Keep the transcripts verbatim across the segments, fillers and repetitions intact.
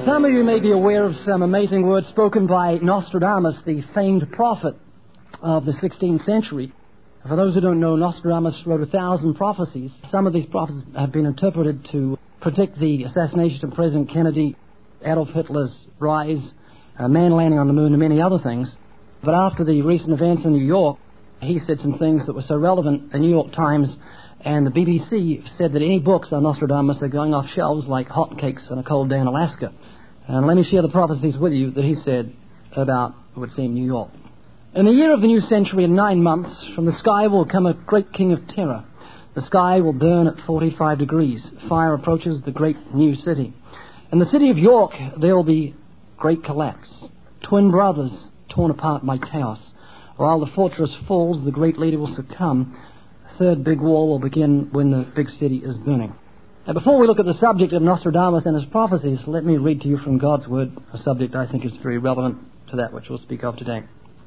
Some of you may be aware of some amazing words spoken by Nostradamus, the famed prophet of the sixteenth century. For those who don't know, Nostradamus wrote a thousand prophecies. Some of these prophecies have been interpreted to predict the assassination of President Kennedy, Adolf Hitler's rise, a man landing on the moon, and many other things. But after the recent events in New York, he said some things that were so relevant. The New York Times and the B B C said that any books on Nostradamus are going off shelves like hotcakes on a cold day in Alaska. And let me share the prophecies with you that he said about, it would seem, New York. In the year of the new century, in nine months, from the sky will come a great king of terror. The sky will burn at forty-five degrees. Fire approaches the great new city. In the city of York, there will be great collapse. Twin brothers torn apart by chaos. While the fortress falls, the great leader will succumb. The third big war will begin when the big city is burning. Now, before we look at the subject of Nostradamus and his prophecies, let me read to you from God's Word, a subject I think is very relevant to that which we'll speak of today.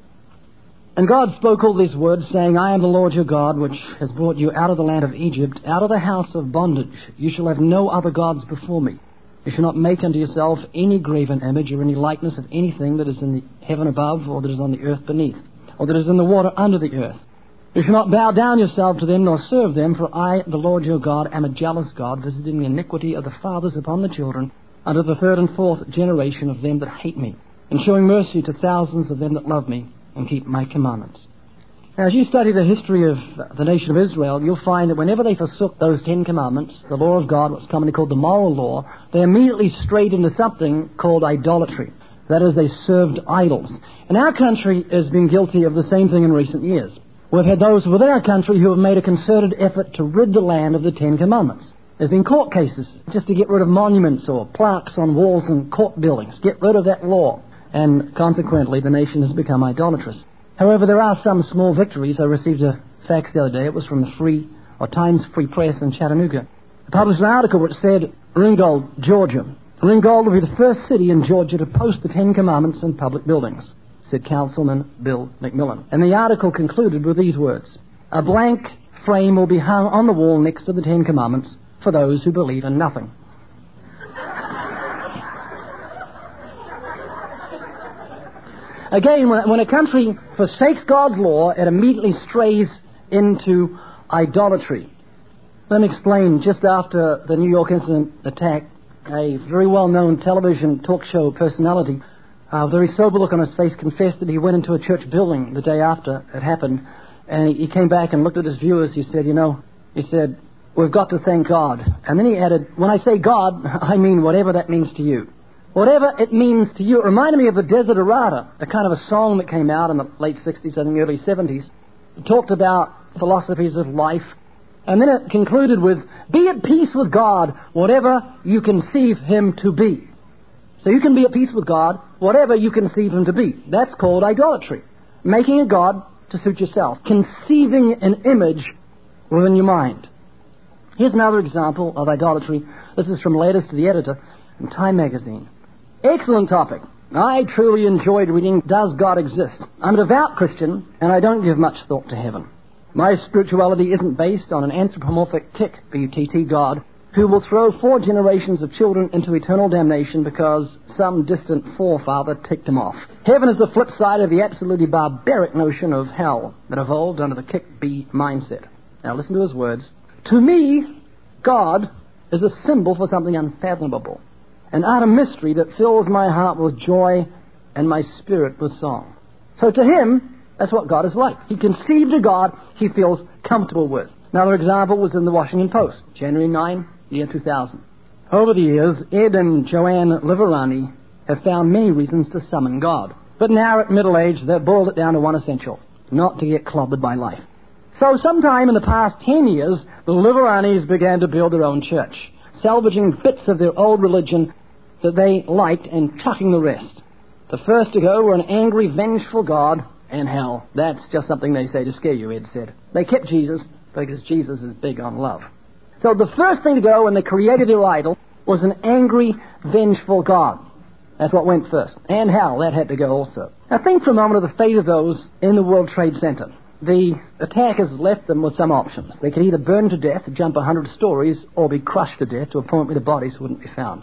And God spoke all these words, saying, I am the Lord your God, which has brought you out of the land of Egypt, out of the house of bondage. You shall have no other gods before me. You shall not make unto yourself any graven image or any likeness of anything that is in the heaven above, or that is on the earth beneath, or that is in the water under the earth. You shall not bow down yourself to them, nor serve them, for I, the Lord your God, am a jealous God, visiting the iniquity of the fathers upon the children, unto the third and fourth generation of them that hate me, and showing mercy to thousands of them that love me, and keep my commandments. Now, as you study the history of the nation of Israel, you'll find that whenever they forsook those Ten Commandments, the law of God, what's commonly called the moral law, they immediately strayed into something called idolatry. That is, they served idols. And our country has been guilty of the same thing in recent years. We've had those within our country who have made a concerted effort to rid the land of the Ten Commandments. There's been court cases just to get rid of monuments or plaques on walls and court buildings, get rid of that law. And consequently, the nation has become idolatrous. However, there are some small victories. I received a fax the other day. It was from the Free or Times Free Press in Chattanooga. They published an article which said, Ringgold, Georgia. Ringgold will be the first city in Georgia to post the Ten Commandments in public buildings, said Councilman Bill McMillan. And the article concluded with these words, a blank frame will be hung on the wall next to the Ten Commandments for those who believe in nothing. Again, when, when a country forsakes God's law, it immediately strays into idolatry. Let me explain. Just after the New York incident attack, a very well-known television talk show personality, a very sober look on his face, confessed that he went into a church building the day after it happened, and he came back and looked at his viewers. He said, you know, he said, we've got to thank God. And then he added, when I say God, I mean whatever that means to you. Whatever it means to you. It reminded me of the Desiderata, a kind of a song that came out in the late sixties, I think early seventies. It talked about philosophies of life. And then it concluded with, be at peace with God, whatever you conceive him to be. So you can be at peace with God, whatever you conceive him to be. That's called idolatry. Making a God to suit yourself. Conceiving an image within your mind. Here's another example of idolatry. This is from Letters to the Editor in Time magazine. Excellent topic. I truly enjoyed reading Does God Exist? I'm a devout Christian, and I don't give much thought to heaven. My spirituality isn't based on an anthropomorphic tick, B U T T, God, who will throw four generations of children into eternal damnation because some distant forefather ticked him off. Heaven is the flip side of the absolutely barbaric notion of hell that evolved under the kick B mindset. Now listen to his words. To me, God is a symbol for something unfathomable. An utter mystery that fills my heart with joy and my spirit with song. So to him, that's what God is like. He conceived a God he feels comfortable with. Another example was in the Washington Post, January ninth, year two thousand. Over the years, Ed and Joanne Liverani have found many reasons to summon God. But now at middle age, they've boiled it down to one essential, not to get clobbered by life. So sometime in the past ten years, the Liveranis began to build their own church, salvaging bits of their old religion that they liked and chucking the rest. The first to go were an angry, vengeful God and hell. That's just something they say to scare you, Ed said. They kept Jesus because Jesus is big on love. So the first thing to go when they created their idol was an angry, vengeful God. That's what went first. And hell, that had to go also. Now think for a moment of the fate of those in the World Trade Center. The attackers left them with some options. They could either burn to death, jump a hundred stories, or be crushed to death to a point where the bodies wouldn't be found.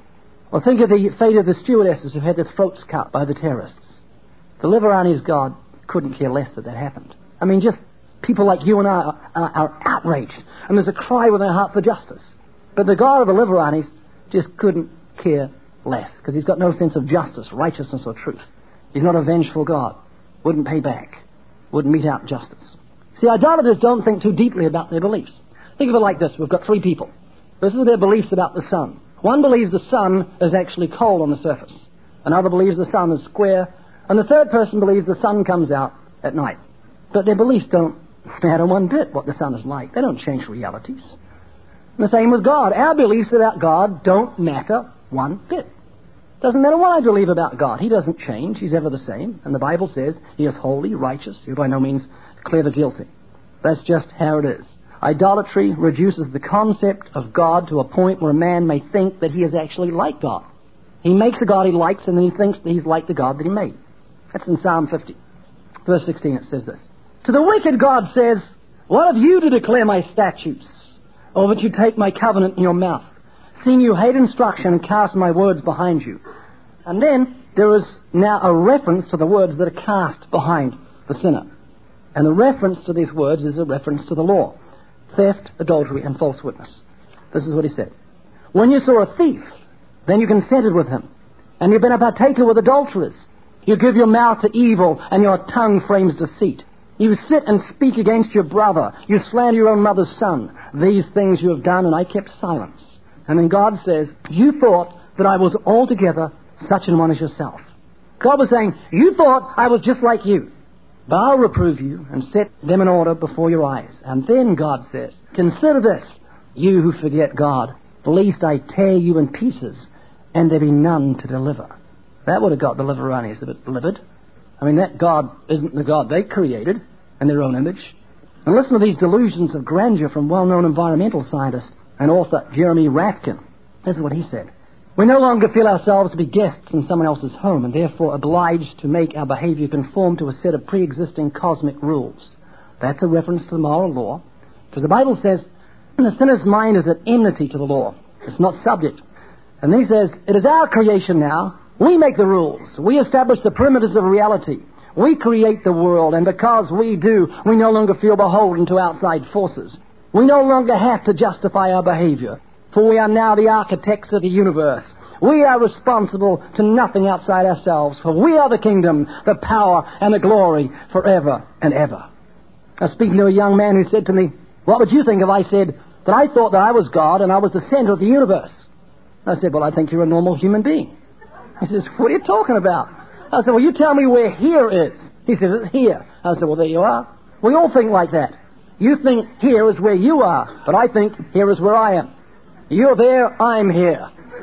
Or think of the fate of the stewardesses who had their throats cut by the terrorists. The Liberani's God couldn't care less that that happened. I mean, just people like you and I are, are, are outraged, and there's a cry within their heart for justice. But the God of the Liberanis just couldn't care less, because he's got no sense of justice, righteousness, or truth. He's not a vengeful God. Wouldn't pay back. Wouldn't mete out justice. See, idolaters don't think too deeply about their beliefs. Think of it like this. We've got three people. This is their beliefs about the sun. One believes the sun is actually cold on the surface. Another believes the sun is square. And the third person believes the sun comes out at night. But their beliefs don't matter one bit what the sun is like. They don't change realities. And the same with God. Our beliefs about God don't matter one bit. Doesn't matter what I believe about God. He doesn't change. He's ever the same. And the Bible says he is holy, righteous. He by no means clear the guilty. That's just how it is. Idolatry reduces the concept of God to a point where a man may think that he is actually like God. He makes a God he likes, and then he thinks that he's like the God that he made. That's in Psalm fifty. Verse sixteen, it says this. To the wicked God says, what have you to declare my statutes, or that you take my covenant in your mouth, seeing you hate instruction and cast my words behind you? And then there is now a reference to the words that are cast behind the sinner. And the reference to these words is a reference to the law. Theft, adultery, and false witness. This is what he said. When you saw a thief, then you consented with him, and you've been a partaker with adulterers. You give your mouth to evil, and your tongue frames deceit. You sit and speak against your brother. You slander your own mother's son. These things you have done, and I kept silence. And then God says, you thought that I was altogether such an one as yourself. God was saying, you thought I was just like you. But I'll reprove you and set them in order before your eyes. And then God says, consider this, you who forget God, lest I tear you in pieces, and there be none to deliver. That would have got the Liberanis a bit livid. I mean, that God isn't the God they created in their own image. And listen to these delusions of grandeur from well-known environmental scientist and author Jeremy Rafkin. This is what he said. We no longer feel ourselves to be guests in someone else's home, and therefore obliged to make our behavior conform to a set of pre-existing cosmic rules. That's a reference to the moral law, because the Bible says the sinner's mind is at enmity to the law. It's not subject. And he says, it is our creation now. We make the rules. We establish the perimeters of reality. We create the world, and because we do, we no longer feel beholden to outside forces. We no longer have to justify our behavior, for we are now the architects of the universe. We are responsible to nothing outside ourselves, for we are the kingdom, the power, and the glory forever and ever. Now, speaking to a young man who said to me, what would you think if I said that I thought that I was God and I was the center of the universe? I said, well, I think you're a normal human being. He says, what are you talking about? I said, well, you tell me where here is. He says, it's here. I said, well, there you are. We all think like that. You think here is where you are, but I think here is where I am. You're there, I'm here.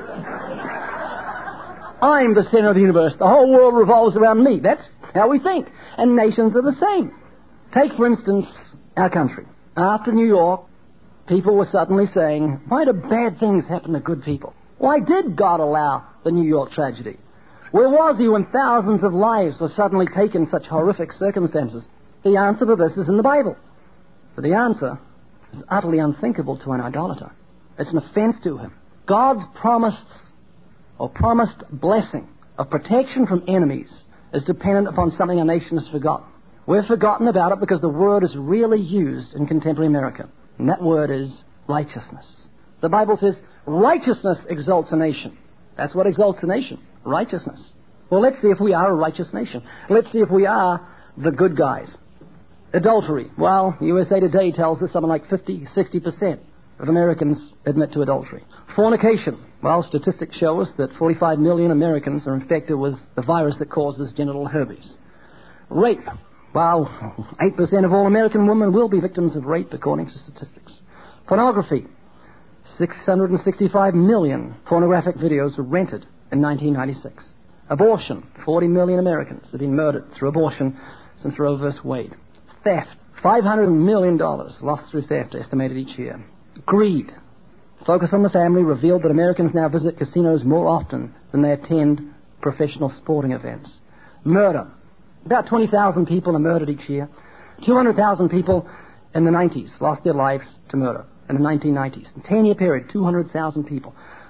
I'm the center of the universe. The whole world revolves around me. That's how we think. And nations are the same. Take, for instance, our country. After New York, people were suddenly saying, why do bad things happen to good people? Why did God allow the New York tragedy? Where was he when thousands of lives were suddenly taken in such horrific circumstances? The answer to this is in the Bible. But the answer is utterly unthinkable to an idolater. It's an offense to him. God's promised or promised blessing of protection from enemies is dependent upon something our nation has forgotten. We've forgotten about it because the word is really used in contemporary America. And that word is righteousness. The Bible says righteousness exalts a nation. That's what exalts a nation, righteousness. Well, let's see if we are a righteous nation. Let's see if we are the good guys. Adultery. Well, U S A Today tells us something like fifty, sixty percent of Americans admit to adultery. Fornication. Well, statistics show us that forty-five million Americans are infected with the virus that causes genital herpes. Rape. Well, eight percent of all American women will be victims of rape, according to statistics. Pornography. six hundred sixty-five million pornographic videos were rented in nineteen ninety-six. Abortion. forty million Americans have been murdered through abortion since Roe versus Wade. Theft. five hundred million dollars lost through theft estimated each year. Greed. Focus on the Family revealed that Americans now visit casinos more often than they attend professional sporting events. Murder. About twenty thousand people are murdered each year. two hundred thousand people in the nineties lost their lives to murder in the nineteen nineties. In a ten-year period, two hundred thousand people.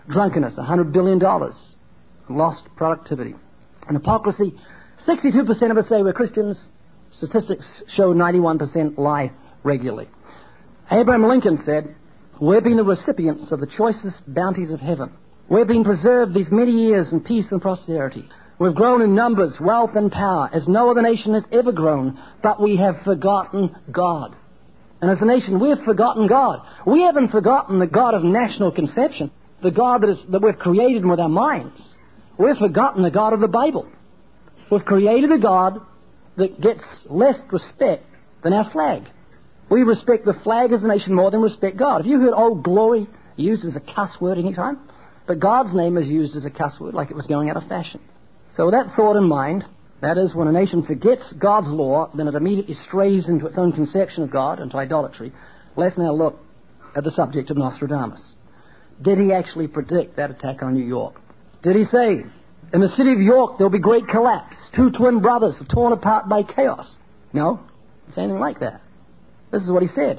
Drunkenness, one hundred billion dollars. Lost productivity. And hypocrisy, sixty-two percent of us say we're Christians. Statistics show ninety-one percent lie regularly. Abraham Lincoln said, we've been the recipients of the choicest bounties of heaven. We've been preserved these many years in peace and prosperity. We've grown in numbers, wealth, and power as no other nation has ever grown, but we have forgotten God. And as a nation, we have forgotten God. We haven't forgotten the God of national conception, the God that, is, that we've created with our minds. We've forgotten the God of the Bible. We've created a God that gets less respect than our flag. We respect the flag as a nation more than respect God. Have you heard Old Glory used as a cuss word any time? But God's name is used as a cuss word like it was going out of fashion. So with that thought in mind, that is, when a nation forgets God's law, then it immediately strays into its own conception of God, into idolatry. Let's now look at the subject of Nostradamus. Did he actually predict that attack on New York? Did he say, in the city of York there'll be great collapse, two twin brothers are torn apart by chaos? No, it's anything like that. This is what he said.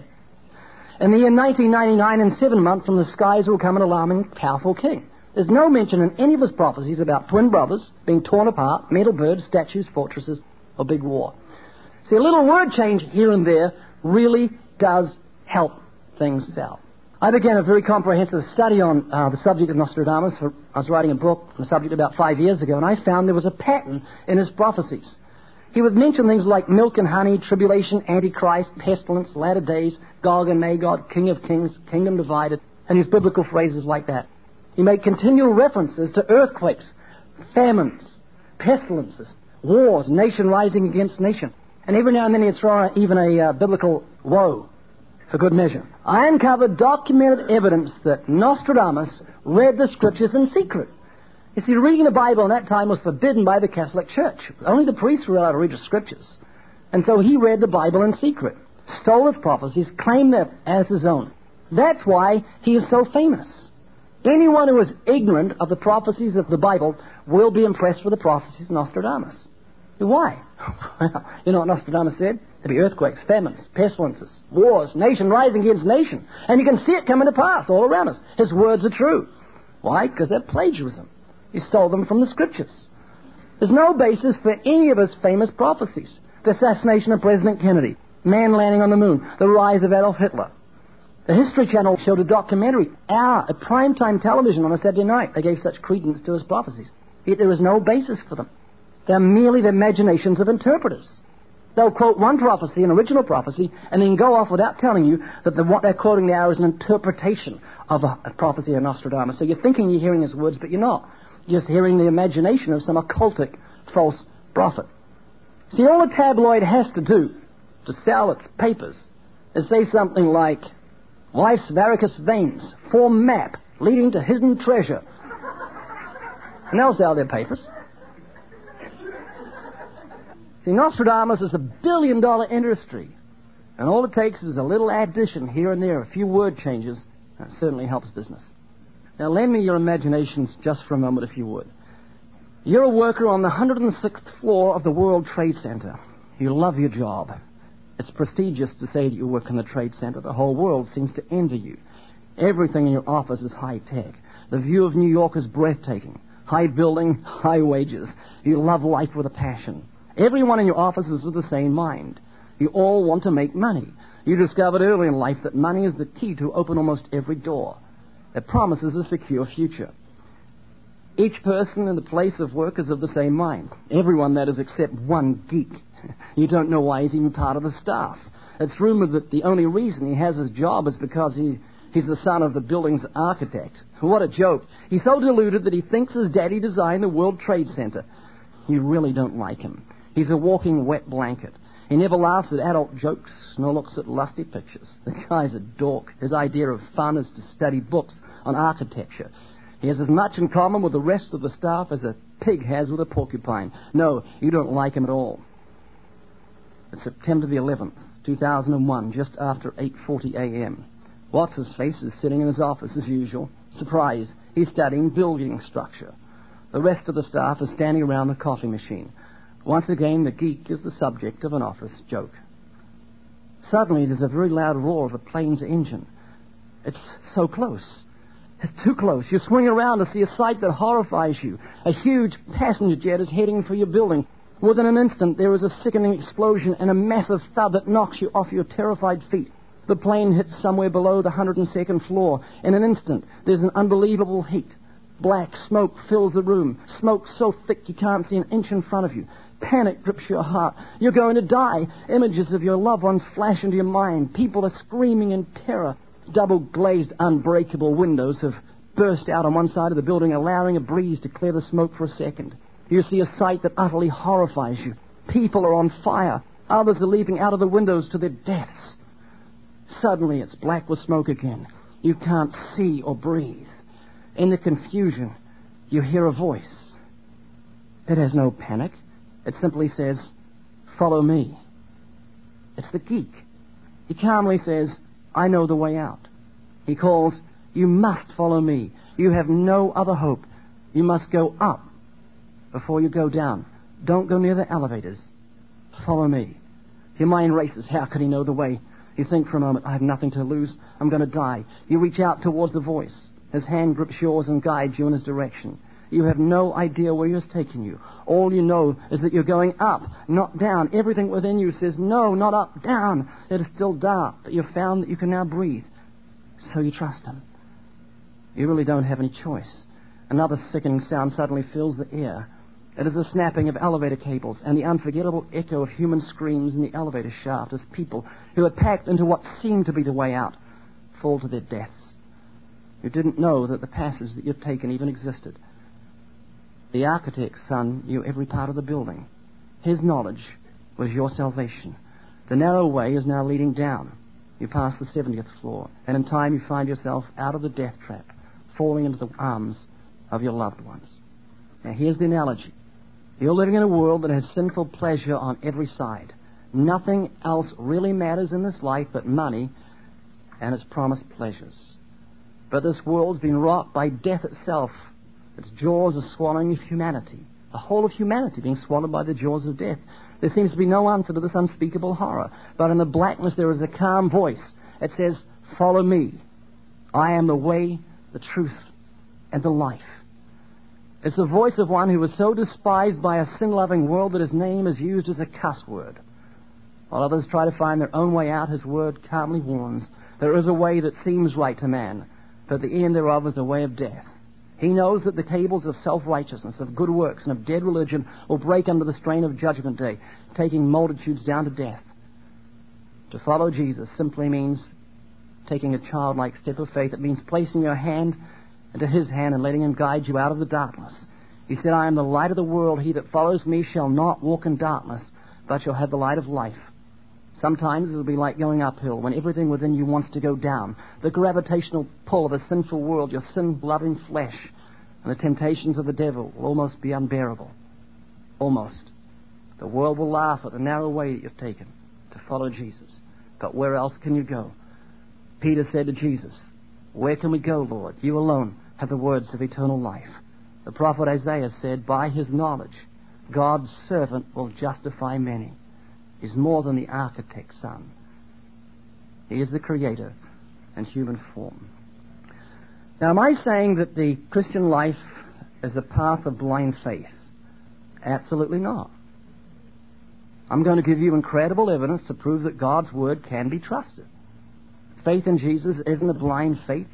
In the year nineteen ninety-nine, in seven months, from the skies will come an alarming, powerful king. There's no mention in any of his prophecies about twin brothers being torn apart, metal birds, statues, fortresses, or big war. See, a little word change here and there really does help things out. I began a very comprehensive study on uh, the subject of Nostradamus. For, I was writing a book on the subject about five years ago, and I found there was a pattern in his prophecies. He would mention things like milk and honey, tribulation, antichrist, pestilence, latter days, Gog and Magog, king of kings, kingdom divided, and use biblical phrases like that. He made continual references to earthquakes, famines, pestilences, wars, nation rising against nation. And every now and then he'd throw out even a uh, biblical woe for good measure. I uncovered documented evidence that Nostradamus read the scriptures in secret. You see, reading the Bible in that time was forbidden by the Catholic Church. Only the priests were allowed to read the scriptures. And so he read the Bible in secret, stole his prophecies, claimed them as his own. That's why he is so famous. Anyone who is ignorant of the prophecies of the Bible will be impressed with the prophecies of Nostradamus. Why? Well, you know what Nostradamus said? There'll be earthquakes, famines, pestilences, wars, nation rising against nation. And you can see it coming to pass all around us. His words are true. Why? Because they're plagiarism. He stole them from the scriptures. There's no basis for any of his famous prophecies. The assassination of President Kennedy, man landing on the moon, the rise of Adolf Hitler. The History Channel showed a documentary, hour, at primetime television on a Saturday night. They gave such credence to his prophecies. Yet there is no basis for them. They're merely the imaginations of interpreters. They'll quote one prophecy, an original prophecy, and then go off without telling you that the, what they're quoting now is an interpretation of a, a prophecy of Nostradamus. So you're thinking you're hearing his words, but you're not. You're just hearing the imagination of some occultic false prophet. See, all a tabloid has to do to sell its papers is say something like, life's varicose veins form map leading to hidden treasure. And they'll sell their papers. See, Nostradamus is a billion-dollar industry. And all it takes is a little addition here and there, a few word changes, and it certainly helps business. Now, lend me your imaginations just for a moment, if you would. You're a worker on the one hundred sixth floor of the World Trade Center. You love your job. It's prestigious to say that you work in the Trade Center. The whole world seems to envy you. Everything in your office is high-tech. The view of New York is breathtaking. High building, high wages. You love life with a passion. Everyone in your office is of the same mind. You all want to make money. You discovered early in life that money is the key to open almost every door. It promises a secure future. Each person in the place of work is of the same mind. Everyone, that is, except one geek. You don't know why he's even part of the staff. It's rumored that the only reason he has his job is because he, he's the son of the building's architect. What a joke. He's so deluded that he thinks his daddy designed the World Trade Center. You really don't like him. He's a walking wet blanket. He never laughs at adult jokes, nor looks at lusty pictures. The guy's a dork. His idea of fun is to study books on architecture. He has as much in common with the rest of the staff as a pig has with a porcupine. No, you don't like him at all. It's September the eleventh, two thousand one, just after eight forty a.m. What's-his-face is sitting in his office as usual. Surprise, he's studying building structure. The rest of the staff is standing around the coffee machine. Once again, the geek is the subject of an office joke. Suddenly, there's a very loud roar of a plane's engine. It's so close. It's too close. You swing around to see a sight that horrifies you. A huge passenger jet is heading for your building. Within an instant, there is a sickening explosion and a massive thud that knocks you off your terrified feet. The plane hits somewhere below the one hundred second floor. In an instant, there's an unbelievable heat. Black smoke fills the room. Smoke so thick you can't see an inch in front of you. Panic grips your heart. You're going to die. Images of your loved ones flash into your mind. People are screaming in terror. Double-glazed, unbreakable windows have burst out on one side of the building, allowing a breeze to clear the smoke for a second. You see a sight that utterly horrifies you. People are on fire. Others are leaping out of the windows to their deaths. Suddenly, it's black with smoke again. You can't see or breathe. In the confusion, you hear a voice. It has no panic. It simply says, "Follow me." It's the geek. He calmly says, "I know the way out." He calls, "You must follow me. You have no other hope. You must go up before you go down. Don't go near the elevators. Follow me." Your mind races. How could he know the way? You think for a moment, I have nothing to lose. I'm going to die. You reach out towards the voice. His hand grips yours and guides you in his direction. You have no idea where he is taking you. All you know is that you're going up, not down. Everything within you says, no, not up, down. It is still dark, but you've found that you can now breathe. So you trust him. You really don't have any choice. Another sickening sound suddenly fills the air. It is the snapping of elevator cables and the unforgettable echo of human screams in the elevator shaft as people who are packed into what seemed to be the way out fall to their deaths. You didn't know that the passage that you'd taken even existed. The architect's son knew every part of the building. His knowledge was your salvation. The narrow way is now leading down. You pass the seventieth floor, and in time you find yourself out of the death trap, falling into the arms of your loved ones. Now here's the analogy. You're living in a world that has sinful pleasure on every side. Nothing else really matters in this life but money and its promised pleasures. But this world's been wrought by death itself. Its jaws are swallowing humanity. The whole of humanity being swallowed by the jaws of death. There seems to be no answer to this unspeakable horror. But in the blackness there is a calm voice. It says, "Follow me. I am the way, the truth, and the life." It's the voice of one who was so despised by a sin-loving world that his name is used as a cuss word. While others try to find their own way out, his word calmly warns, there is a way that seems right to man, but the end thereof is the way of death. He knows that the cables of self-righteousness, of good works, and of dead religion will break under the strain of Judgment Day, taking multitudes down to death. To follow Jesus simply means taking a childlike step of faith. It means placing your hand into his hand and letting him guide you out of the darkness. He said, "I am the light of the world. He that follows me shall not walk in darkness, but shall have the light of life." Sometimes it will be like going uphill when everything within you wants to go down. The gravitational pull of a sinful world, your sin-loving flesh, and the temptations of the devil will almost be unbearable. Almost. The world will laugh at the narrow way that you've taken to follow Jesus. But where else can you go? Peter said to Jesus, "Where can we go, Lord? You alone have the words of eternal life." The prophet Isaiah said, "By his knowledge, God's servant will justify many." He's more than the architect's son. He is the creator in human form. Now, am I saying that the Christian life is a path of blind faith? Absolutely not. I'm going to give you incredible evidence to prove that God's word can be trusted. Faith in Jesus isn't a blind faith.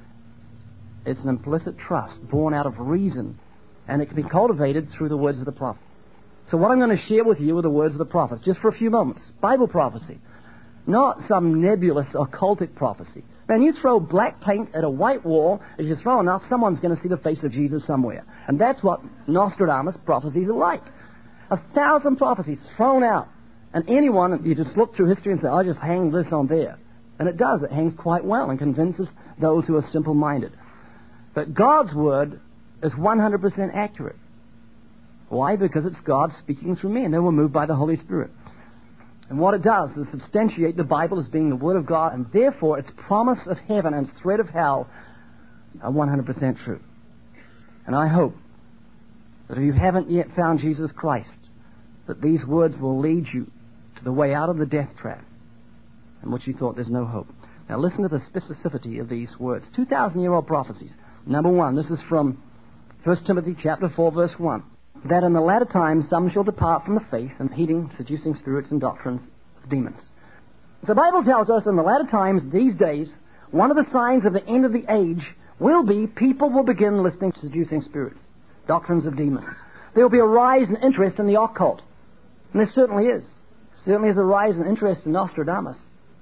It's an implicit trust born out of reason, and it can be cultivated through the words of the prophet. So what I'm going to share with you are the words of the prophets, just for a few moments. Bible prophecy. Not some nebulous occultic prophecy. Man, you throw black paint at a white wall, as you throw enough, someone's going to see the face of Jesus somewhere. And that's what Nostradamus prophecies are like. A thousand prophecies thrown out. And anyone, you just look through history and say, I'll just hang this on there. And it does. It hangs quite well and convinces those who are simple-minded. But God's word is one hundred percent accurate. Why? Because it's God speaking through me, and they were moved by the Holy Spirit. And what it does is substantiate the Bible as being the Word of God, and therefore its promise of heaven and its threat of hell are one hundred percent true. And I hope that if you haven't yet found Jesus Christ, that these words will lead you to the way out of the death trap in which you thought there's no hope. Now listen to the specificity of these words. two thousand year old prophecies. Number one, this is from First Timothy chapter four, verse one. That in the latter times some shall depart from the faith, and heeding seducing spirits and doctrines of demons. The Bible tells us in the latter times, these days, one of the signs of the end of the age will be people will begin listening to seducing spirits, doctrines of demons. There will be a rise in interest in the occult. And there certainly is. Certainly is a rise in interest in Nostradamus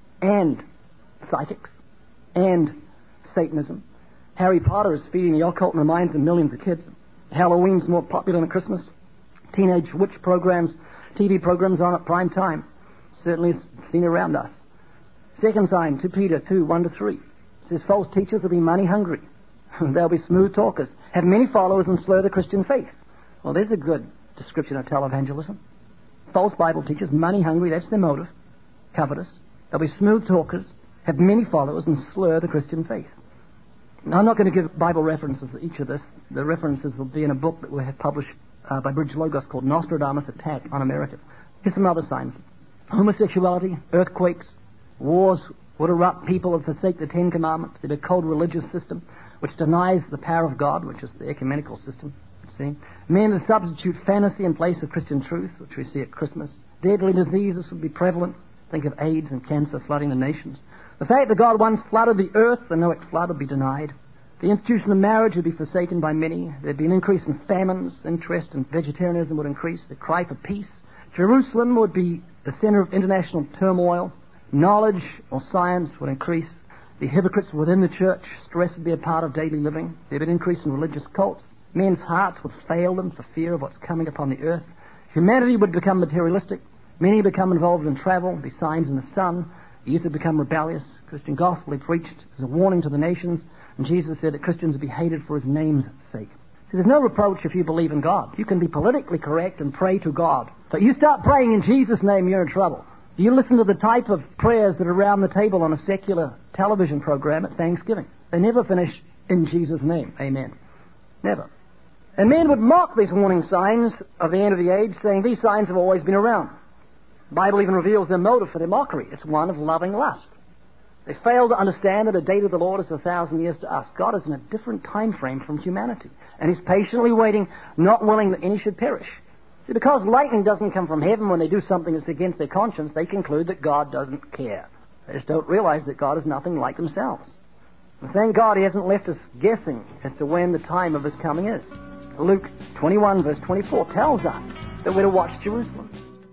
and psychics and Satanism. Harry Potter is feeding the occult in the minds of millions of kids. Halloween's more popular than Christmas. Teenage witch programs, T V programs on at prime time. Certainly it's seen around us. Second sign, Second Peter two, one to three. It says, false teachers will be money hungry. They'll be smooth talkers, have many followers, and slur the Christian faith. Well, there's a good description of televangelism. False Bible teachers, money hungry, that's their motive. Covetous. They'll be smooth talkers, have many followers, and slur the Christian faith. Now, I'm not going to give Bible references to each of this. The references will be in a book that we have published uh, by Bridge Logos called Nostradamus Attack on America. Here's some other signs. Homosexuality, earthquakes, wars would erupt. People would forsake the Ten Commandments. There'd be a cold religious system which denies the power of God, which is the ecumenical system. See? Men would substitute fantasy in place of Christian truth, which we see at Christmas. Deadly diseases would be prevalent. Think of AIDS and cancer flooding the nations. The fact that God once flooded the earth, the Noahic flood, would be denied. The institution of marriage would be forsaken by many. There'd be an increase in famines. Interest in vegetarianism would increase. The cry for peace. Jerusalem would be the center of international turmoil. Knowledge or science would increase. The hypocrites within the church, stress would be a part of daily living. There'd be an increase in religious cults. Men's hearts would fail them for fear of what's coming upon the earth. Humanity would become materialistic. Many become involved in travel. There'd be signs in the sun. The youth would become rebellious. Christian gospel he preached as a warning to the nations. And Jesus said that Christians would be hated for his name's sake. See, there's no reproach if you believe in God. You can be politically correct and pray to God. But you start praying in Jesus' name, you're in trouble. You listen to the type of prayers that are around the table on a secular television program at Thanksgiving. They never finish in Jesus' name. Amen. Never. And men would mock these warning signs of the end of the age, saying these signs have always been around. The Bible even reveals their motive for their mockery. It's one of loving lust. They fail to understand that a day to the Lord is a thousand years to us. God is in a different time frame from humanity. And he's patiently waiting, not willing that any should perish. See, because lightning doesn't come from heaven when they do something that's against their conscience, they conclude that God doesn't care. They just don't realize that God is nothing like themselves. And thank God he hasn't left us guessing as to when the time of his coming is. Luke twenty-one, verse twenty-four tells us that we're to watch Jerusalem.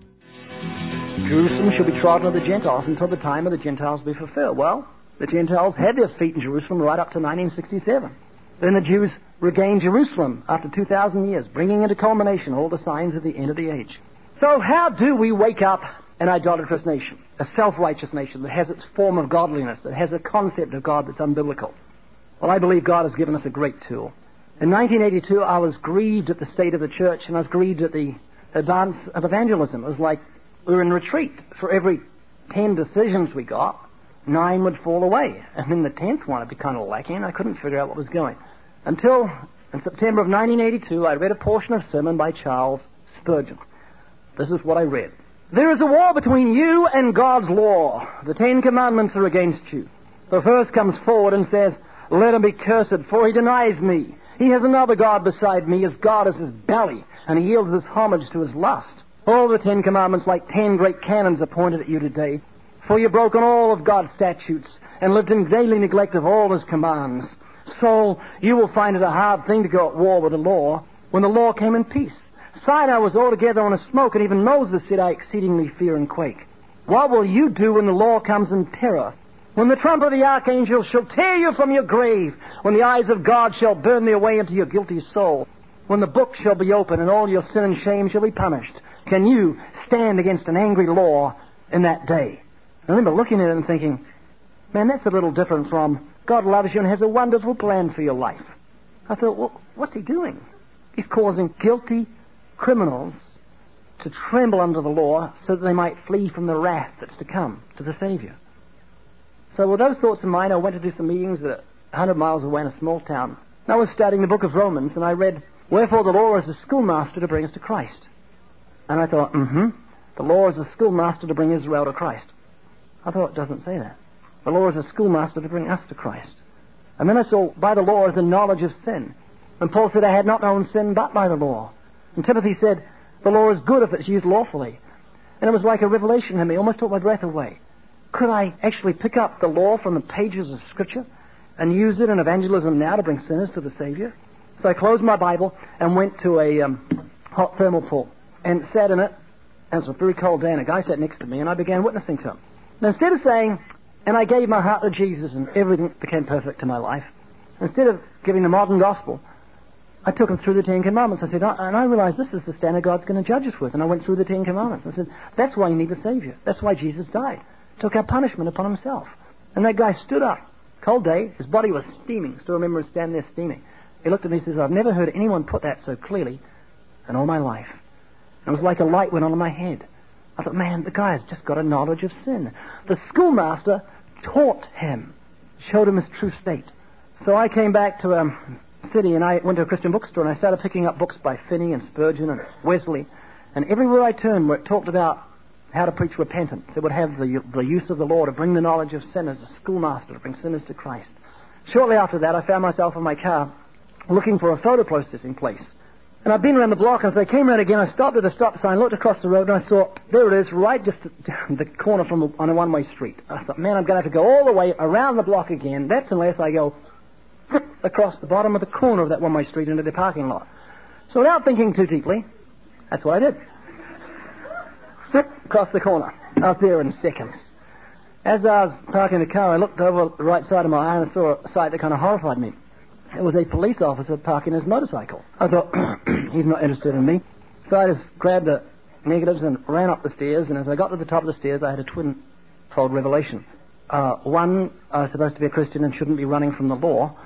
Jerusalem shall be trodden of the Gentiles until the time of the Gentiles be fulfilled. Well, the Gentiles had their feet in Jerusalem right up to nineteen sixty-seven. Then the Jews regained Jerusalem after two thousand years, bringing into culmination all the signs of the end of the age. So how do we wake up an idolatrous nation, a self-righteous nation that has its form of godliness, that has a concept of God that's unbiblical? Well, I believe God has given us a great tool. In nineteen eighty-two, I was grieved at the state of the church, and I was grieved at the advance of evangelism. It was like we were in retreat. For every ten decisions we got, nine would fall away. And then the tenth one would be kind of lacking. I couldn't figure out what was going. Until in September of nineteen eighty-two, I read a portion of a sermon by Charles Spurgeon. This is what I read. There is a war between you and God's law. The Ten Commandments are against you. The first comes forward and says, let him be cursed, for he denies me. He has another God beside me. His God is his belly, and he yields his homage to his lust. All the Ten Commandments, like ten great cannons, are pointed at you today. For you've broken all of God's statutes and lived in daily neglect of all his commands. So you will find it a hard thing to go at war with the law when the law came in peace. Sinai was altogether on a smoke, and even Moses said, I exceedingly fear and quake. What will you do when the law comes in terror? When the trump of the archangel shall tear you from your grave, when the eyes of God shall burn their way into your guilty soul, when the book shall be opened and all your sin and shame shall be punished, can you stand against an angry law in that day? I remember looking at it and thinking, man, that's a little different from God loves you and has a wonderful plan for your life. I thought, well, what's he doing? He's causing guilty criminals to tremble under the law so that they might flee from the wrath that's to come to the Savior. So with those thoughts in mind, I went to do some meetings at one hundred miles away in a small town. And I was studying the book of Romans, and I read, wherefore the law is a schoolmaster to bring us to Christ. And I thought, mm-hmm, the law is a schoolmaster to bring Israel to Christ. I thought, it doesn't say that. The law is a schoolmaster to bring us to Christ. And then I saw by the law is the knowledge of sin. And Paul said, I had not known sin but by the law. And Timothy said, the law is good if it's used lawfully. And it was like a revelation to me, almost took my breath away. Could I actually pick up the law from the pages of Scripture and use it in evangelism now to bring sinners to the Savior? So I closed my Bible and went to a um, hot thermal pool and sat in it. It was a very cold day, and a guy sat next to me, and I began witnessing to him. And instead of saying, and I gave my heart to Jesus and everything became perfect in my life, instead of giving the modern gospel, I took him through the Ten Commandments. I said, and I realized this is the standard God's going to judge us with. And I went through the Ten Commandments. I said, that's why you need a Savior. That's why Jesus died. Took our punishment upon himself. And that guy stood up. Cold day. His body was steaming. Still remember him standing there steaming. He looked at me and says, I've never heard anyone put that so clearly in all my life. And it was like a light went on in my head. I thought, man, the guy has just got a knowledge of sin. The schoolmaster taught him. Showed him his true state. So I came back to um, city and I went to a Christian bookstore and I started picking up books by Finney and Spurgeon and Wesley. And everywhere I turned where it talked about how to preach repentance, it would have the, the use of the law to bring the knowledge of sin as a schoolmaster to bring sinners to Christ. Shortly after that, I found myself in my car looking for a photo processing place. And I'd been around the block, and as I came around again, I stopped at a stop sign, looked across the road, and I saw, there it is, right just the, the corner from the, on a one-way street. I thought, man, I'm going to have to go all the way around the block again. That's unless I go across the bottom of the corner of that one-way street into the parking lot. So without thinking too deeply, that's what I did. Across the corner. I was there in seconds. As I was parking the car, I looked over the right side of my eye and I saw a sight that kind of horrified me. It was a police officer parking his motorcycle. I thought, he's not interested in me. So I just grabbed the negatives and ran up the stairs, and as I got to the top of the stairs, I had a twin-fold revelation. Uh, one, I was supposed to be a Christian and shouldn't be running from the law.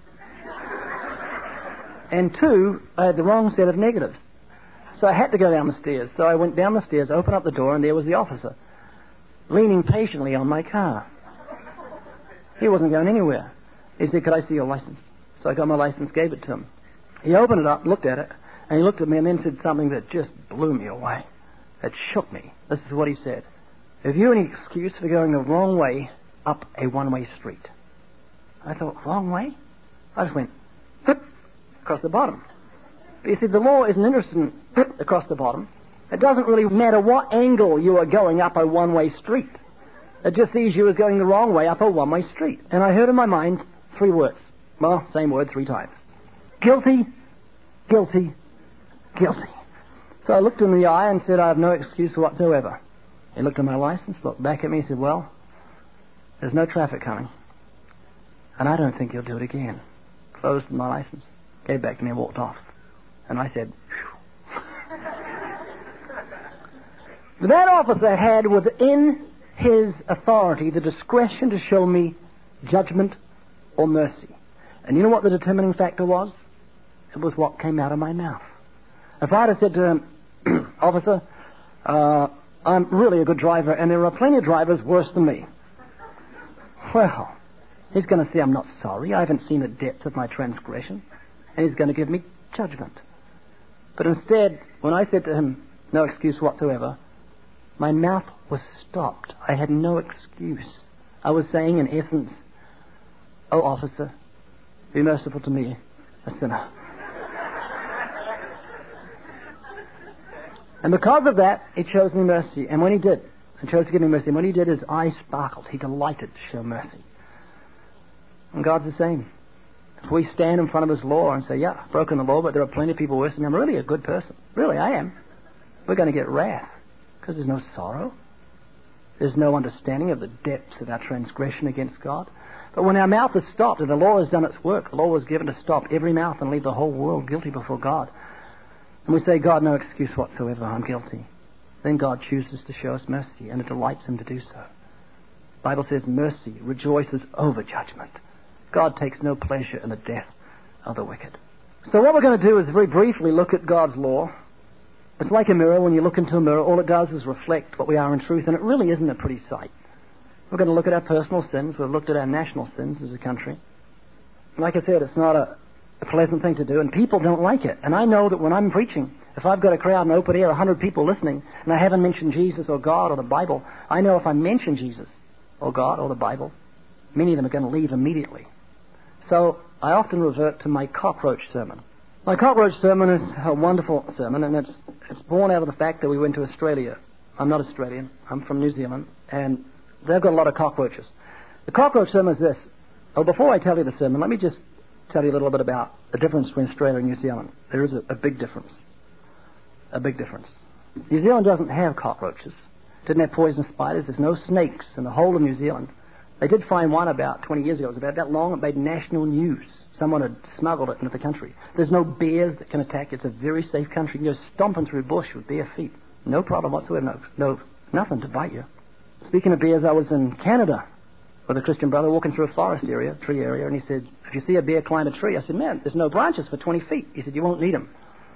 And two, I had the wrong set of negatives. So I had to go down the stairs. So I went down the stairs, opened up the door, and there was the officer, leaning patiently on my car. He wasn't going anywhere. He said, could I see your license? So I got my license, gave it to him. He opened it up, looked at it, and he looked at me and then said something that just blew me away. It shook me. This is what he said. Have you any excuse for going the wrong way up a one-way street? I thought, wrong way? I just went, across the bottom. But you see, the law isn't interested in across the bottom. It doesn't really matter what angle you are going up a one-way street. It just sees you as going the wrong way up a one-way street. And I heard in my mind three words. Well, same word three times. Guilty, guilty, guilty. So I looked him in the eye and said, I have no excuse whatsoever. He looked at my license, looked back at me and said, well, there's no traffic coming. And I don't think you'll do it again. Closed my license, gave it back to me and walked off. And I said, phew. That officer had within his authority the discretion to show me judgment or mercy. And you know what the determining factor was? It was what came out of my mouth. If I had said to him, officer, uh, I'm really a good driver, and there are plenty of drivers worse than me. Well, he's going to say I'm not sorry. I haven't seen the depth of my transgression. And he's going to give me judgment. But instead, when I said to him, no excuse whatsoever, my mouth was stopped. I had no excuse. I was saying, in essence, oh, officer, be merciful to me, a sinner. And because of that, he chose me mercy. And when he did, he chose to give me mercy. And when he did, his eyes sparkled. He delighted to show mercy. And God's the same. If we stand in front of his law and say, yeah, I've broken the law, but there are plenty of people worse than me. I'm really a good person. Really, I am. We're going to get wrath because there's no sorrow. There's no understanding of the depths of our transgression against God. But when our mouth is stopped and the law has done its work, the law was given to stop every mouth and leave the whole world guilty before God. And we say, God, no excuse whatsoever, I'm guilty. Then God chooses to show us mercy, and it delights him to do so. The Bible says mercy rejoices over judgment. God takes no pleasure in the death of the wicked. So what we're going to do is very briefly look at God's law. It's like a mirror. When you look into a mirror, all it does is reflect what we are in truth, and it really isn't a pretty sight. We're going to look at our personal sins. We've looked at our national sins as a country. Like I said, it's not a, a pleasant thing to do, and people don't like it. And I know that when I'm preaching, if I've got a crowd in open air, a hundred people listening, and I haven't mentioned Jesus or God or the Bible, I know if I mention Jesus or God or the Bible, many of them are going to leave immediately. So I often revert to my cockroach sermon. My cockroach sermon is a wonderful sermon, and it's, it's born out of the fact that we went to Australia. I'm not Australian. I'm from New Zealand, and they've got a lot of cockroaches. The cockroach sermon is this. Oh, before I tell you the sermon, let me just tell you a little bit about the difference between Australia and New Zealand. There is a, a big difference. A big difference. New Zealand doesn't have cockroaches. Didn't have poisonous spiders. There's no snakes in the whole of New Zealand. They did find one about twenty years ago. It was about that long. It made national news. Someone had smuggled it into the country. There's no bears that can attack. It's a very safe country. You can go stomping through bush with bare feet. No problem whatsoever. No, no, nothing to bite you. Speaking of bears, I was in Canada with a Christian brother walking through a forest area, tree area, and he said, if you see a bear climb a tree, I said, man, there's no branches for twenty feet. He said, you won't need them.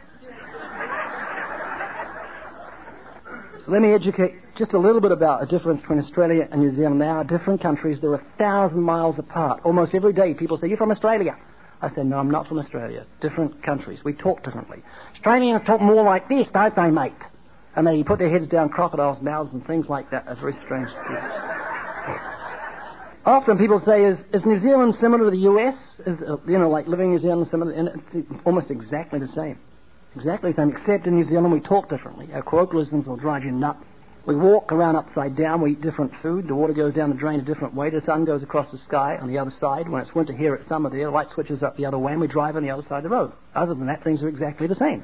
So let me educate just a little bit about the difference between Australia and New Zealand. They are different countries. They're a thousand miles apart. Almost every day people say, you're from Australia. I said, no, I'm not from Australia. Different countries. We talk differently. Australians talk more like this, don't they, mate? And they put their heads down crocodiles' mouths and things like that. That's very strange. Often people say, is, is New Zealand similar to the U S? Is, uh, you know, like living in New Zealand similar? And it's almost exactly the same. Exactly the same, except in New Zealand we talk differently. Our colloquialisms will drive you nuts. We walk around upside down, we eat different food, the water goes down the drain a different way, the sun goes across the sky on the other side. When it's winter here, it's summer there, the light switches up the other way, and we drive on the other side of the road. Other than that, things are exactly the same.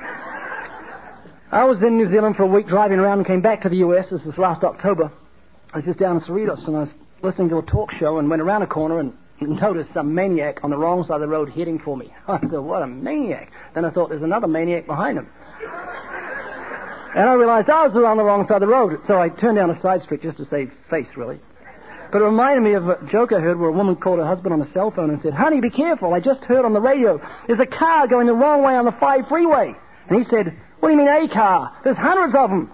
I was in New Zealand for a week driving around and came back to the U S. This was last October. I was just down in Cerritos and I was listening to a talk show and went around a corner and noticed some maniac on the wrong side of the road heading for me. I thought, what a maniac. Then I thought, there's another maniac behind him. And I realized I was on the wrong side of the road. So I turned down a side street just to save face, really. But it reminded me of a joke I heard where a woman called her husband on the cell phone and said, honey, be careful. I just heard on the radio, there's a car going the wrong way on the five freeway. And he said, what do you mean a car? There's hundreds of them.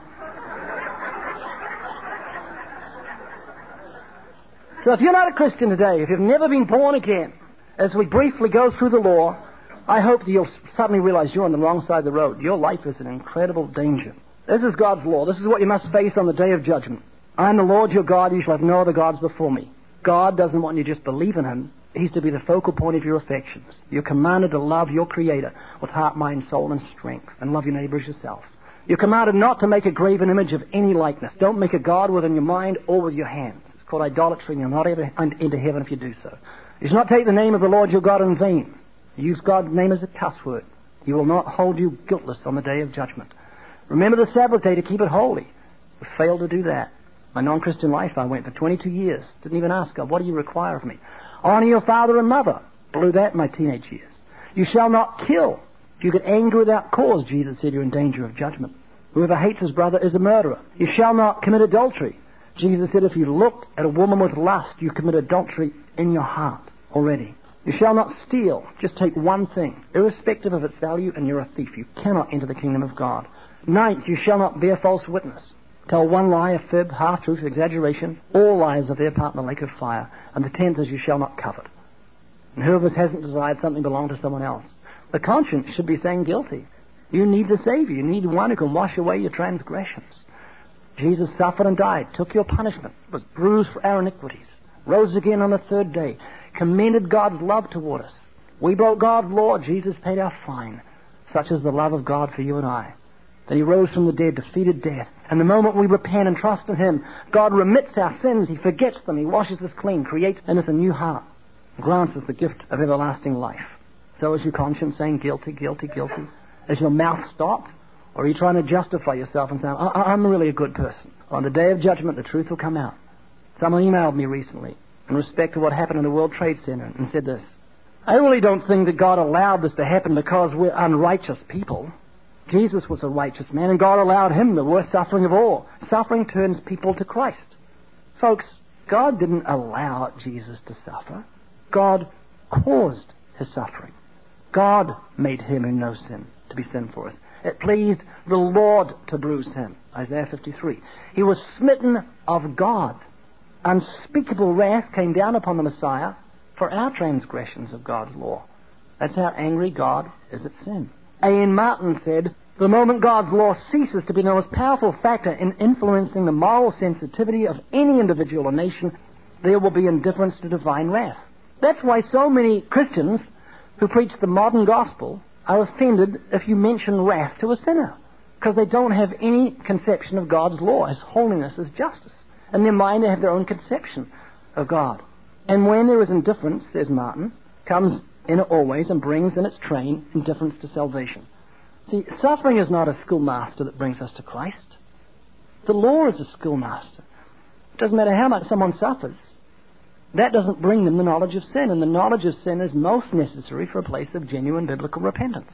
So if you're not a Christian today, if you've never been born again, as we briefly go through the law, I hope that you'll suddenly realize you're on the wrong side of the road. Your life is in incredible danger. This is God's law. This is what you must face on the day of judgment. I am the Lord your God. You shall have no other gods before me. God doesn't want you to just believe in him. He's to be the focal point of your affections. You're commanded to love your Creator with heart, mind, soul, and strength, and love your neighbor as yourself. You're commanded not to make a graven image of any likeness. Don't make a god within your mind or with your hands. It's called idolatry, and you'll not enter into heaven if you do so. You shall not take the name of the Lord your God in vain. Use God's name as a cuss word. He will not hold you guiltless on the day of judgment. Remember the Sabbath day to keep it holy. We failed to do that. My non-Christian life, I went for twenty-two years. Didn't even ask God, what do you require of me? Honor your father and mother. Blew that in my teenage years. You shall not kill. If you get angry without cause, Jesus said, you're in danger of judgment. Whoever hates his brother is a murderer. You shall not commit adultery. Jesus said, if you look at a woman with lust, you commit adultery in your heart already. You shall not steal. Just take one thing, irrespective of its value, and you're a thief. You cannot enter the kingdom of God. Ninth, you shall not bear false witness. Tell one lie, a fib, half-truth, exaggeration. All lies are their part in the lake of fire. And the tenth is you shall not covet. And whoever hasn't desired something belong to someone else. The conscience should be saying guilty. You need the Savior. You need one who can wash away your transgressions. Jesus suffered and died, took your punishment, was bruised for our iniquities, rose again on the third day, commended God's love toward us. We broke God's law. Jesus paid our fine. Such is the love of God for you and I. That he rose from the dead, defeated death. And the moment we repent and trust in him, God remits our sins. He forgets them. He washes us clean, creates in us a new heart, grants us the gift of everlasting life. So is your conscience saying guilty, guilty, guilty? Is your mouth stopped? Or are you trying to justify yourself and say, I- I'm really a good person? On the day of judgment, the truth will come out. Someone emailed me recently in respect to what happened in the World Trade Center and said this. I really don't think that God allowed this to happen because we're unrighteous people. Jesus was a righteous man, and God allowed him the worst suffering of all. Suffering turns people to Christ. Folks, God didn't allow Jesus to suffer. God caused his suffering. God made him who knows sin to be sin for us. It pleased the Lord to bruise him. Isaiah fifty-three. He was smitten of God. Unspeakable wrath came down upon the Messiah for our transgressions of God's law. That's how angry God is at sin. A N Martin said, the moment God's law ceases to be the most powerful factor in influencing the moral sensitivity of any individual or nation, there will be indifference to divine wrath. That's why so many Christians who preach the modern gospel are offended if you mention wrath to a sinner, because they don't have any conception of God's law, His holiness, His justice. In their mind, they have their own conception of God. And when there is indifference, says Martin, comes in it always and brings in its train indifference to salvation. See, suffering is not a schoolmaster that brings us to Christ. The law is a schoolmaster. It doesn't matter how much someone suffers. That doesn't bring them the knowledge of sin, and the knowledge of sin is most necessary for a place of genuine biblical repentance.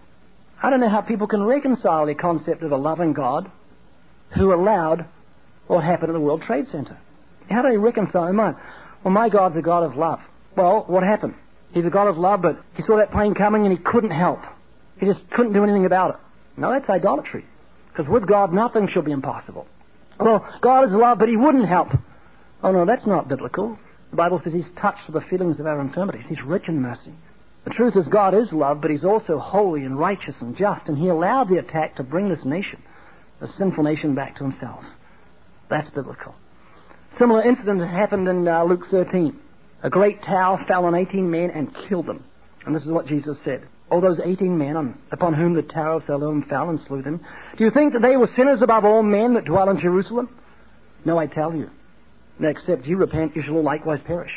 I don't know how people can reconcile the concept of a loving God who allowed what happened at the World Trade Center. How do they reconcile in mind? Well, my God's a God of love. Well, what happened? He's a God of love, but he saw that plane coming and he couldn't help. He just couldn't do anything about it. No, that's idolatry. Because with God, nothing shall be impossible. Well, God is love, but he wouldn't help. Oh, no, that's not biblical. The Bible says he's touched with the feelings of our infirmities. He's rich in mercy. The truth is God is love, but he's also holy and righteous and just, and he allowed the attack to bring this nation, a sinful nation, back to himself. That's biblical. Similar incident happened in uh, Luke thirteen. A great tower fell on eighteen men and killed them. And this is what Jesus said. All those eighteen men on, upon whom the tower of Siloam fell and slew them, do you think that they were sinners above all men that dwell in Jerusalem? No, I tell you. Except you repent, you shall all likewise perish.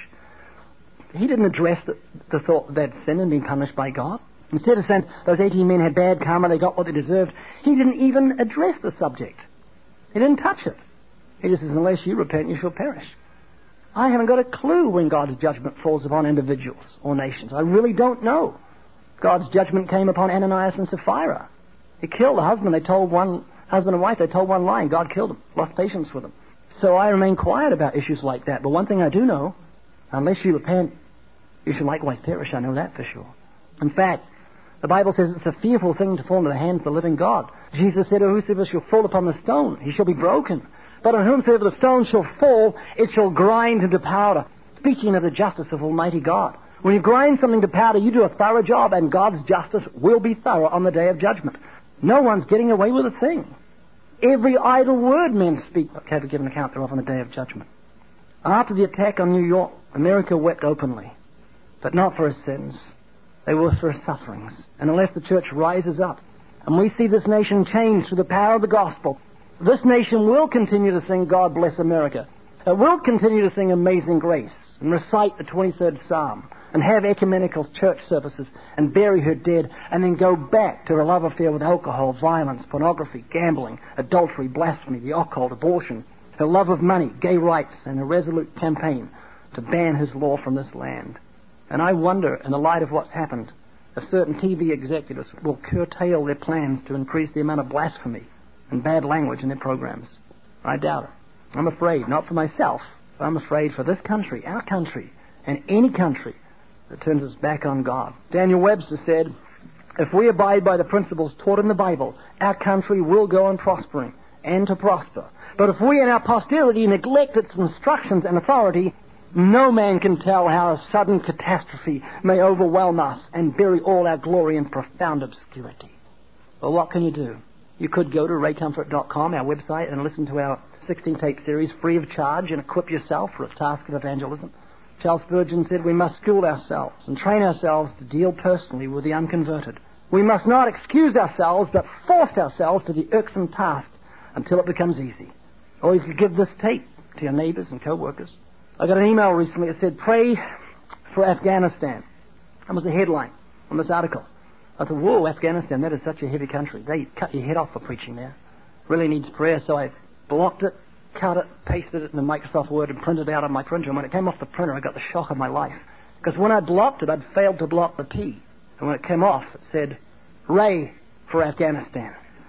He didn't address the, the thought that they'd sinned and been punished by God. Instead of saying those eighteen men had bad karma, they got what they deserved, he didn't even address the subject. He didn't touch it. He just says, unless you repent, you shall perish. I haven't got a clue when God's judgment falls upon individuals or nations. I really don't know. God's judgment came upon Ananias and Sapphira. He killed the husband. They told one husband and wife, they told one lie, and God killed them, lost patience with them. So I remain quiet about issues like that. But one thing I do know, unless you repent, you shall likewise perish. I know that for sure. In fact, the Bible says it's a fearful thing to fall into the hands of the living God. Jesus said, whosoever shall fall upon the stone, he shall be broken. But on whomsoever the stone shall fall, it shall grind into powder. Speaking of the justice of Almighty God. When you grind something to powder, you do a thorough job, and God's justice will be thorough on the day of judgment. No one's getting away with a thing. Every idle word men speak have to give an account thereof on the day of judgment. After the attack on New York, America wept openly, but not for his sins. They were for his sufferings. And unless the church rises up, and we see this nation change through the power of the gospel, this nation will continue to sing God Bless America. It will continue to sing Amazing Grace and recite the twenty-third Psalm and have ecumenical church services and bury her dead and then go back to her love affair with alcohol, violence, pornography, gambling, adultery, blasphemy, the occult, abortion, her love of money, gay rights, and a resolute campaign to ban his law from this land. And I wonder, in the light of what's happened, if certain T V executives will curtail their plans to increase the amount of blasphemy and bad language in their programs. I doubt it. I'm afraid, not for myself, but I'm afraid for this country, our country, and any country that turns its back on God. Daniel Webster said, if we abide by the principles taught in the Bible, our country will go on prospering and to prosper. But if we and our posterity neglect its instructions and authority, no man can tell how a sudden catastrophe may overwhelm us and bury all our glory in profound obscurity. Well, what can you do? You could go to ray comfort dot com, our website, and listen to our sixteen-tape series free of charge and equip yourself for a task of evangelism. Charles Spurgeon said we must school ourselves and train ourselves to deal personally with the unconverted. We must not excuse ourselves, but force ourselves to the irksome task until it becomes easy. Or you could give this tape to your neighbors and co-workers. I got an email recently that said, pray for Afghanistan. That was the headline on this article. I thought, whoa, Afghanistan, that is such a heavy country. They cut your head off for preaching there. Really needs prayer, so I blocked it, cut it, pasted it in the Microsoft Word and printed it out on my printer. And when it came off the printer, I got the shock of my life. Because when I blocked it, I'd failed to block the P. And when it came off, it said, Ray for Afghanistan.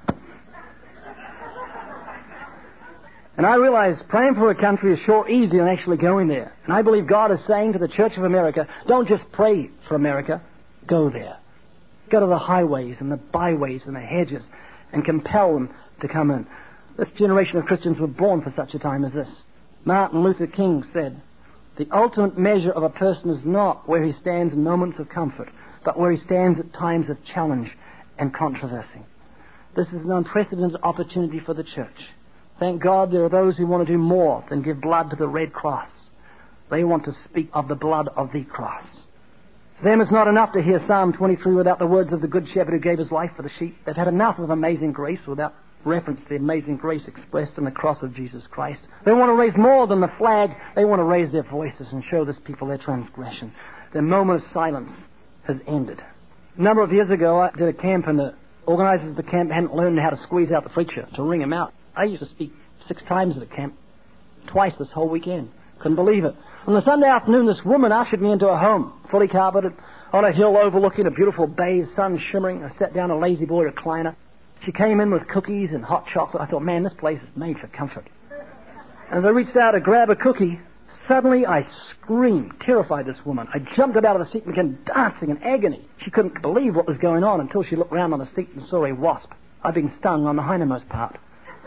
And I realized praying for a country is sure easier than actually going there. And I believe God is saying to the Church of America, don't just pray for America, go there. Go to the highways and the byways and the hedges and compel them to come in. This generation of Christians were born for such a time as this. Martin Luther King said, the ultimate measure of a person is not where he stands in moments of comfort, but where he stands at times of challenge and controversy. This is an unprecedented opportunity for the church. Thank God there are those who want to do more than give blood to the Red Cross. They want to speak of the blood of the cross. To them it's not enough to hear Psalm twenty-three without the words of the Good Shepherd who gave his life for the sheep. They've had enough of amazing grace without reference to the amazing grace expressed in the cross of Jesus Christ. They want to raise more than the flag. They want to raise their voices and show this people their transgression. Their moment of silence has ended. A number of years ago, I did a camp, and the organizers of the camp hadn't learned how to squeeze out the preacher, to ring him out. I used to speak six times at a camp, twice this whole weekend. Couldn't believe it. On the Sunday afternoon, this woman ushered me into her home, fully carpeted, on a hill overlooking a beautiful bay, the sun shimmering. I sat down in a lazy boy recliner. She came in with cookies and hot chocolate. I thought, man, this place is made for comfort. As I reached out to grab a cookie, suddenly I screamed, terrified this woman. I jumped up out of the seat and began dancing in agony. She couldn't believe what was going on until she looked round on the seat and saw a wasp. I'd been stung on the hindermost part.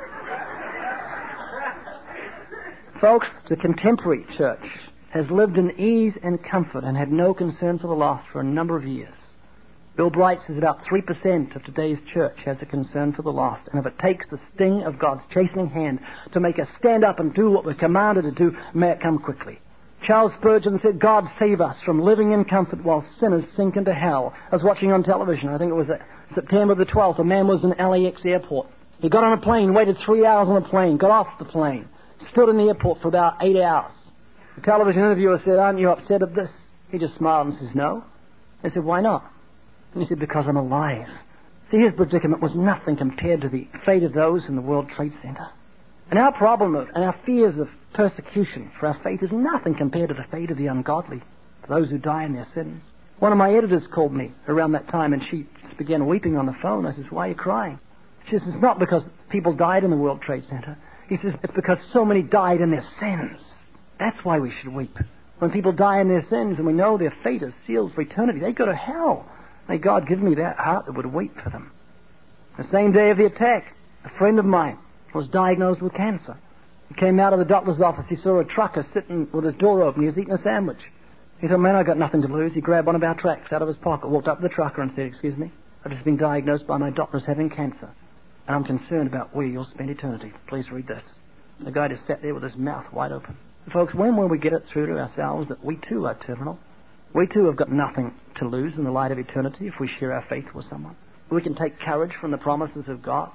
Folks, the contemporary church has lived in ease and comfort and had no concern for the lost for a number of years. Bill Bright says about three percent of today's church has a concern for the lost. And if it takes the sting of God's chastening hand to make us stand up and do what we're commanded to do, may it come quickly. Charles Spurgeon said, God save us from living in comfort while sinners sink into hell. I was watching on television, I think it was September the twelfth, a man was in L A X airport. He got on a plane, waited three hours on the plane, got off the plane, stood in the airport for about eight hours. The television interviewer said, aren't you upset at this? He just smiled and says, no. They said, why not? And he said, because I'm alive. See, his predicament was nothing compared to the fate of those in the World Trade Center. And our problem of, and our fears of persecution for our faith is nothing compared to the fate of the ungodly, for those who die in their sins. One of my editors called me around that time, and she just began weeping on the phone. I says, why are you crying? She says, it's not because people died in the World Trade Center. He says, it's because so many died in their sins. That's why we should weep. When people die in their sins and we know their fate is sealed for eternity, they go to hell. May God give me that heart that would weep for them. The same day of the attack, a friend of mine was diagnosed with cancer. He came out of the doctor's office. He saw a trucker sitting with his door open. He was eating a sandwich. He thought, man, I've got nothing to lose. He grabbed one of our tracts out of his pocket, walked up to the trucker and said, excuse me, I've just been diagnosed by my doctor as having cancer, and I'm concerned about where you'll spend eternity. Please read this. The guy just sat there with his mouth wide open. Folks, when will we get it through to ourselves that we too are terminal? We too have got nothing to lose in the light of eternity if we share our faith with someone. We can take courage from the promises of God.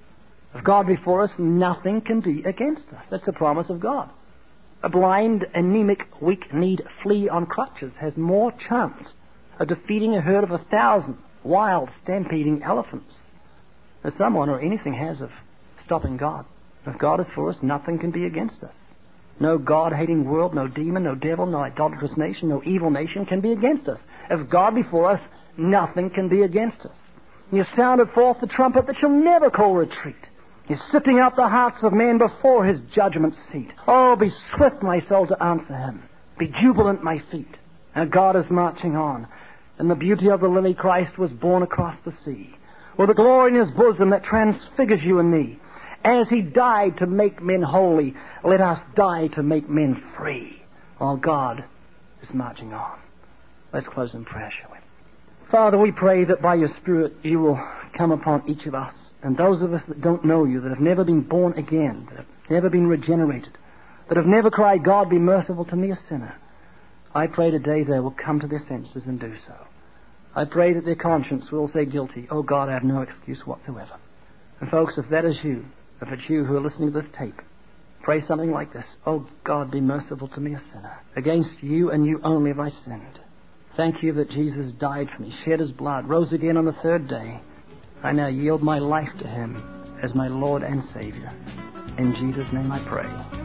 If God be for us, nothing can be against us. That's the promise of God. A blind, anemic, weak-kneed flea on crutches has more chance of defeating a herd of a thousand wild, stampeding elephants than someone or anything has of stopping God. If God is for us, nothing can be against us. No God-hating world, no demon, no devil, no idolatrous nation, no evil nation can be against us. If God be for us, nothing can be against us. You sounded forth the trumpet that shall never call retreat. You're sifting out the hearts of men before his judgment seat. Oh, be swift, my soul, to answer him. Be jubilant, my feet. Now God is marching on. And the beauty of the lily Christ was born across the sea, with a glory in his bosom that transfigures you and me. As he died to make men holy, let us die to make men free, while God is marching on. Let's close in prayer, shall we? Father, we pray that by your Spirit you will come upon each of us, and those of us that don't know you, that have never been born again, that have never been regenerated, that have never cried, God, be merciful to me, a sinner. I pray today they will come to their senses and do so. I pray that their conscience will say guilty. Oh, God, I have no excuse whatsoever. And folks, if that is you, if it's you who are listening to this tape, pray something like this. Oh, God, be merciful to me, a sinner. Against you and you only have I sinned. Thank you that Jesus died for me, shed his blood, rose again on the third day. I now yield my life to him as my Lord and Savior. In Jesus' name I pray.